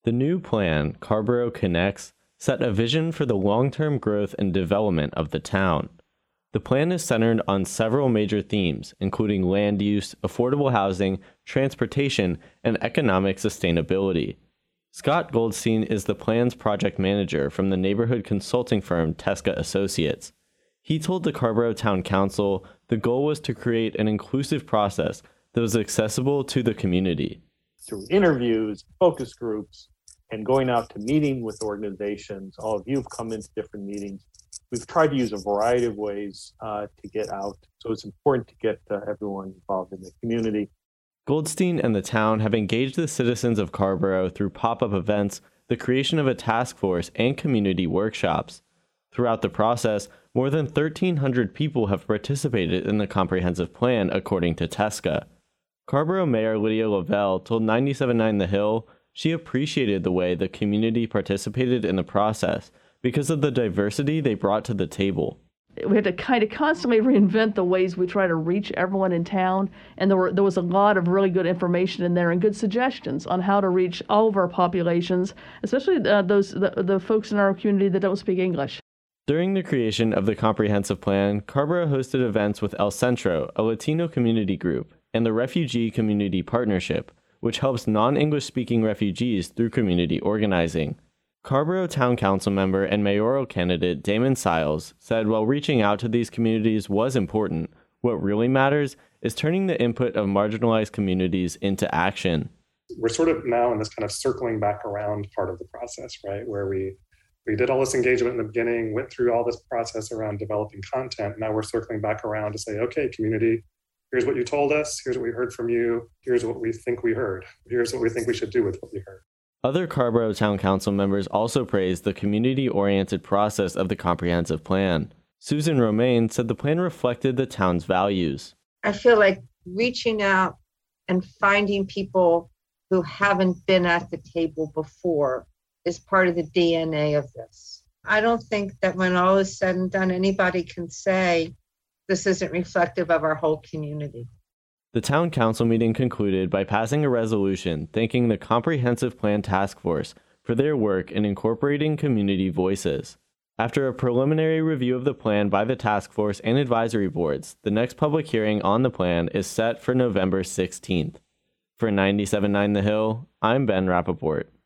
The new plan, Carborough Connects, set a vision for the long-term growth and development of the town. The plan is centered on several major themes, including land use, affordable housing, transportation, and economic sustainability. Scott Goldstein is the plan's project manager from the neighborhood consulting firm Tesca Associates. He told the Carborough Town Council the goal was to create an inclusive process that was accessible to the community. Through interviews, focus groups, and going out to meeting with organizations, all of you have come into different meetings. We've tried to use a variety of ways to get out. So it's important to get everyone involved in the community. Goldstein and the town have engaged the citizens of Carborough through pop-up events, the creation of a task force, and community workshops. Throughout the process, more than 1,300 people have participated in the comprehensive plan, according to Tesca. Carborough Mayor Lydia Lavelle told 97.9 The Hill she appreciated the way the community participated in the process because of the diversity they brought to the table. We had to kind of constantly reinvent the ways we try to reach everyone in town, and there was a lot of really good information in there and good suggestions on how to reach all of our populations, especially the folks in our community that don't speak English. During the creation of the comprehensive plan, Carborough hosted events with El Centro, a Latino community group, and the Refugee Community Partnership, which helps non-English speaking refugees through community organizing. Carborough Town Council member and mayoral candidate Damon Siles said while reaching out to these communities was important, what really matters is turning the input of marginalized communities into action. We're sort of now in this kind of circling back around part of the process, right? Where we did all this engagement in the beginning, went through all this process around developing content. Now we're circling back around to say, okay, community, here's what you told us, here's what we heard from you, here's what we think we heard, here's what we think we should do with what we heard. Other Carborough Town Council members also praised the community-oriented process of the comprehensive plan. Susan Romaine said the plan reflected the town's values. I feel like reaching out and finding people who haven't been at the table before is part of the DNA of this. I don't think that when all is said and done, anybody can say this isn't reflective of our whole community. The town council meeting concluded by passing a resolution thanking the Comprehensive Plan Task Force for their work in incorporating community voices. After a preliminary review of the plan by the task force and advisory boards, the next public hearing on the plan is set for November 16th. For 97.9 The Hill, I'm Ben Rappaport.